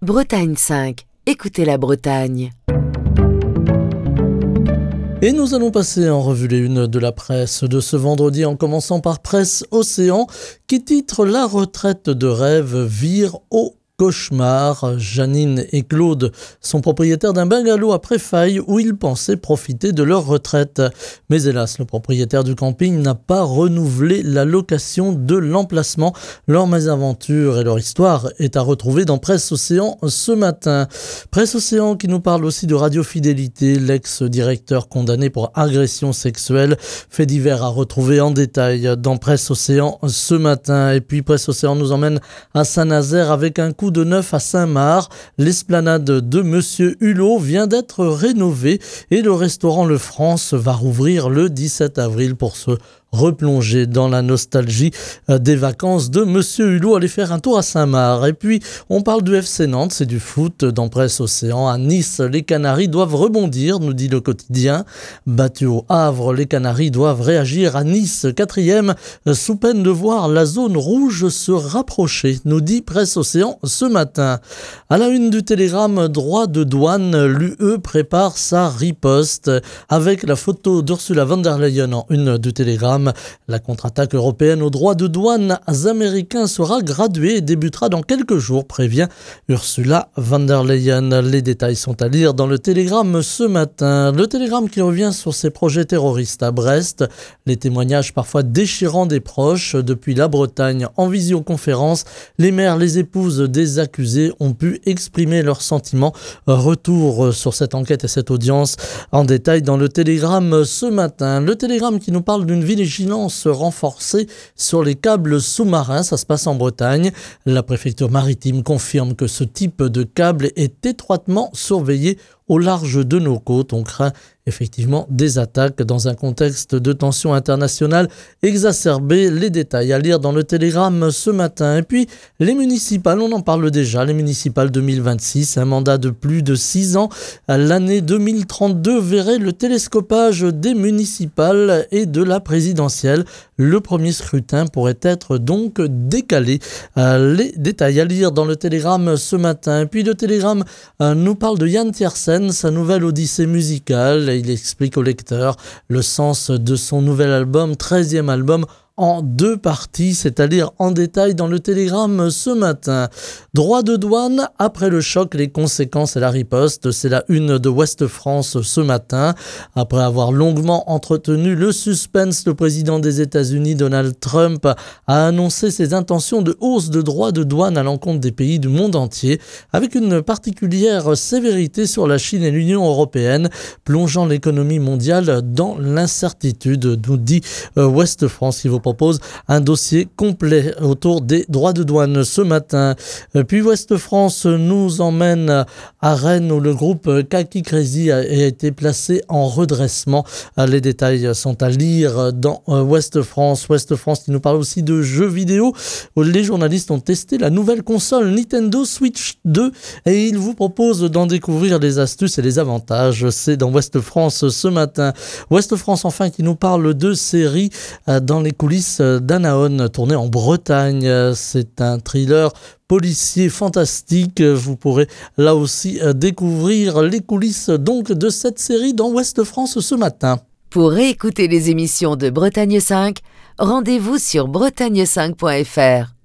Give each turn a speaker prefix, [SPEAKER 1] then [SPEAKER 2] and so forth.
[SPEAKER 1] Bretagne 5, écoutez la Bretagne.
[SPEAKER 2] Et nous allons passer en revue les unes de la presse de ce vendredi en commençant par Presse Océan qui titre « La retraite de rêve vire au cauchemar ». Janine et Claude sont propriétaires d'un bungalow à Préfaille où ils pensaient profiter de leur retraite. Mais hélas, le propriétaire du camping n'a pas renouvelé la location de l'emplacement. Leur mésaventure et leur histoire est à retrouver dans Presse Océan ce matin. Presse Océan qui nous parle aussi de Radio Fidélité, l'ex-directeur condamné pour agression sexuelle. Fait divers à retrouver en détail dans Presse Océan ce matin. Et puis Presse Océan nous emmène à Saint-Nazaire avec un coup de neuf à Saint-Marc. L'esplanade de Monsieur Hulot vient d'être rénovée et le restaurant Le France va rouvrir le 17 avril pour se replonger dans la nostalgie des vacances de Monsieur Hulot. Aller faire un tour à Saint-Marc. Et puis, on parle du FC Nantes, c'est du foot dans Presse Océan. À Nice, les Canaries doivent rebondir, nous dit le quotidien. Battus au Havre, les Canaries doivent réagir à Nice, 4e, sous peine de voir la zone rouge se rapprocher, nous dit Presse Océan ce matin. À la une du Télégramme, droit de douane, l'UE prépare sa riposte. Avec la photo d'Ursula von der Leyen en une du Télégramme, la contre-attaque européenne aux droits de douane américains sera graduée et débutera dans quelques jours, prévient Ursula von der Leyen. Les détails sont à lire dans le Télégramme ce matin. Le Télégramme qui revient sur ses projets terroristes à Brest. Les témoignages parfois déchirants des proches. Depuis la Bretagne, en visioconférence, les mères, les épouses des accusés ont pu exprimer leurs sentiments. Retour sur cette enquête et cette audience en détail dans le Télégramme ce matin. Le Télégramme qui nous parle d'une vigilance renforcée sur les câbles sous-marins. Ça se passe en Bretagne. La préfecture maritime confirme que ce type de câble est étroitement surveillé au large de nos côtes. On craint effectivement des attaques dans un contexte de tension internationale exacerbée. Les détails à lire dans le Télégramme ce matin. Et puis les municipales, on en parle déjà, les municipales 2026, un mandat de plus de 6 ans. L'année 2032 verrait le télescopage des municipales et de la présidentielle. Le premier scrutin pourrait être donc décalé. Les détails à lire dans le Télégramme ce matin. Et puis le Télégramme nous parle de Yann Tiersen, sa nouvelle odyssée musicale. Il explique au lecteur le sens de son nouvel album, 13e album, en 2 parties, c'est à lire en détail dans le Télégramme ce matin. Droit de douane, après le choc, les conséquences et la riposte, c'est la une de Ouest France ce matin. Après avoir longuement entretenu le suspense, le président des États-Unis, Donald Trump, a annoncé ses intentions de hausse de droits de douane à l'encontre des pays du monde entier, avec une particulière sévérité sur la Chine et l'Union européenne, plongeant l'économie mondiale dans l'incertitude, nous dit Ouest France, qui vous propose un dossier complet autour des droits de douane ce matin. Puis Ouest France nous emmène à Rennes où le groupe Kaki Crazy a été placé en redressement. Les détails sont à lire dans Ouest France. Ouest France qui nous parle aussi de jeux vidéo où les journalistes ont testé la nouvelle console Nintendo Switch 2 et ils vous proposent d'en découvrir les astuces et les avantages. C'est dans Ouest France ce matin. Ouest France enfin qui nous parle de séries dans les coulisses d'Anaon, tourné en Bretagne. C'est un thriller policier fantastique. Vous pourrez là aussi découvrir les coulisses donc de cette série dans Ouest France ce matin.
[SPEAKER 1] Pour réécouter les émissions de Bretagne 5, rendez-vous sur bretagne5.fr.